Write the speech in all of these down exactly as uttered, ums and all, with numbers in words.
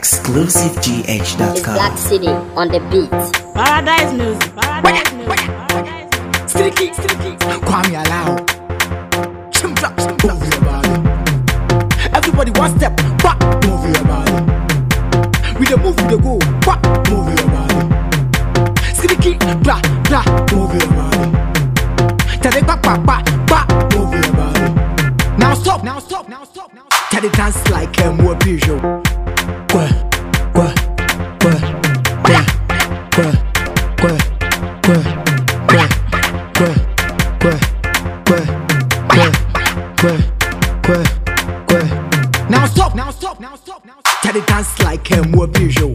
exclusive G H dot It's com. Black City on the beat. Paradise music. Paradise music. Paradise music. Sticky, sticky, Kwame Alao. Chimpla, chimpla, move your body. Everybody one step, back, move your body. We the move, we the go, back, move your body. Sticky, blah, blah, move your body. Tell it back, back, back, back, move your body. Now stop, now stop, now stop, now stop. Tell it dance like a more visual. Go, go, go, go, go, go, go, go. Kwe, kwe, kwe, kwe, kwe, kwe, kwe. Now stop, now stop, now stop, now stop. Tell it dance like a more visual.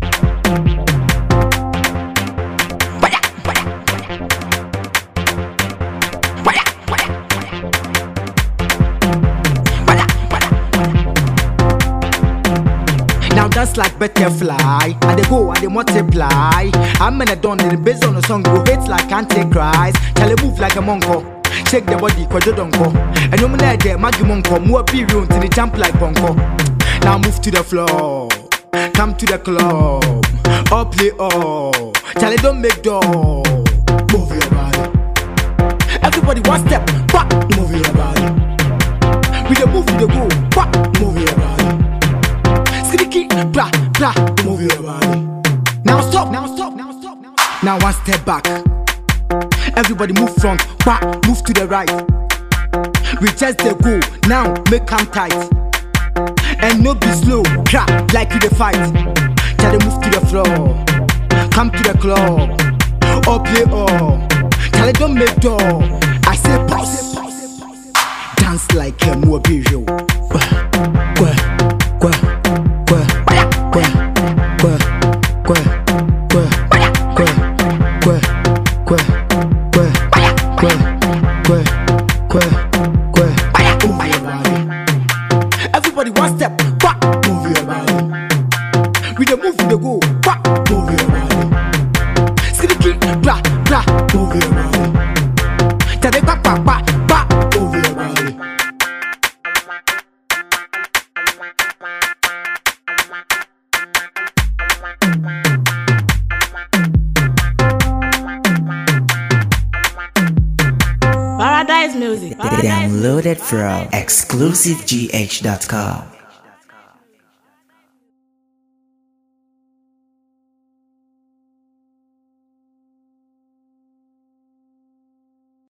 Now dance like butterfly, and they go and they multiply. I'm in a don in the based on the song, go hate like Antichrist. Tell it move like a monko, shake the body, cause you don't go. And you're not there, Maggie Monko, more period till they jump like bonko. Now move to the floor, come to the club, all play all. Tell it don't make door, move your body. Everybody one step, back, move your body. We the move, we the go, back, move your body. Sticky, blah, blah, move your body. Now stop, now stop, now stop, now stop. Now one step back. Everybody move front, back, move to the right. We just the go, now make them tight. And no be slow, crap, like you the fight. Tell them move to the floor, come to the club, all play all. Tell them don't make door, I say pause. Dance like a more visual. Go, go, go. Everybody one step, back, move your body. We the move, we the go, back, move your body. Sticky, blah, blah, move your body. Tell them back, back, back, back, move your body. Paradise music. Paradise music. Download it from exclusive G H dot com.